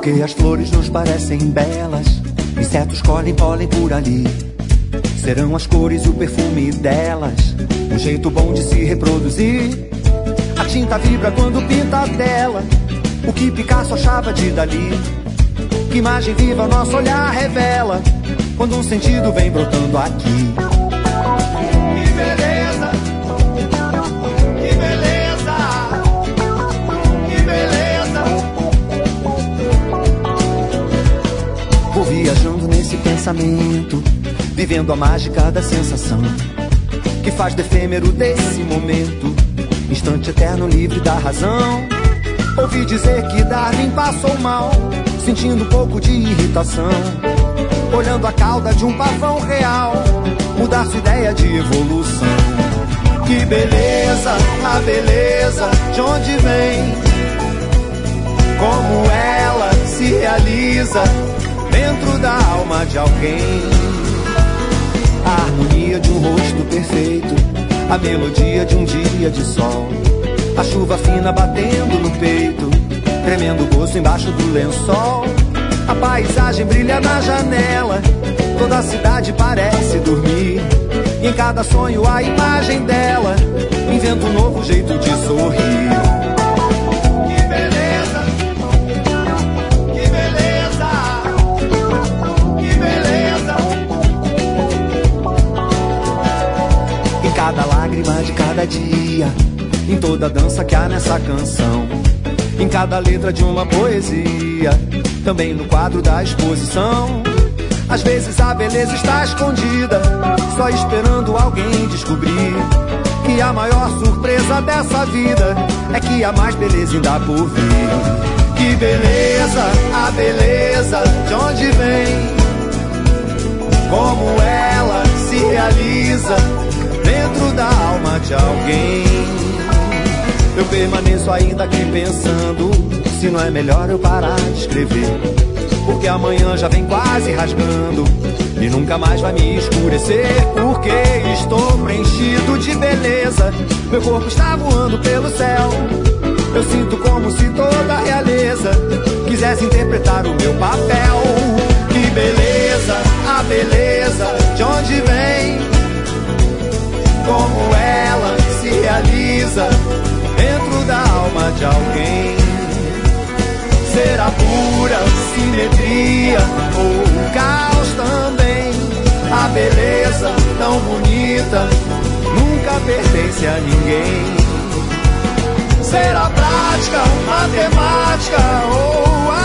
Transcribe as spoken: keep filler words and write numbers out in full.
Porque as flores nos parecem belas, insetos colhem pólen por ali. Serão as cores e o perfume delas, um jeito bom de se reproduzir. A tinta vibra quando pinta a tela, o que Picasso achava de Dali. Que imagem viva o nosso olhar revela, quando um sentido vem brotando aqui. Que beleza, que beleza, que beleza. Vou viajando nesse pensamento, vivendo a mágica da sensação que faz do efêmero desse momento instante eterno livre da razão. Ouvi dizer que Darwin passou mal, sentindo um pouco de irritação, olhando a cauda de um pavão real, mudar sua ideia de evolução. Que beleza, a beleza de onde vem, como ela se realiza dentro da alma de alguém. A harmonia de um rosto perfeito, a melodia de um dia de sol, a chuva fina batendo no peito, tremendo o gosto embaixo do lençol. A paisagem brilha na janela, toda a cidade parece dormir, e em cada sonho a imagem dela inventa um novo jeito de sorrir. Que beleza, que beleza, que beleza. Em cada lágrima de cada dia, em toda a dança que há nessa canção, em cada letra de uma poesia, também no quadro da exposição. Às vezes a beleza está escondida, só esperando alguém descobrir que a maior surpresa dessa vida é que há mais beleza ainda por vir. Que beleza, a beleza de onde vem, como ela se realiza dentro da alma de alguém. Eu permaneço ainda aqui pensando, se não é melhor eu parar de escrever, porque amanhã já vem quase rasgando e nunca mais vai me escurecer. Porque estou preenchido de beleza, meu corpo está voando pelo céu. Eu sinto como se toda a realeza quisesse interpretar o meu papel. Que beleza, a beleza de onde vem, como ela se realiza dentro da alma de alguém. Será pura simetria ou caos também, a beleza tão bonita nunca pertence a ninguém. Será prática, matemática ou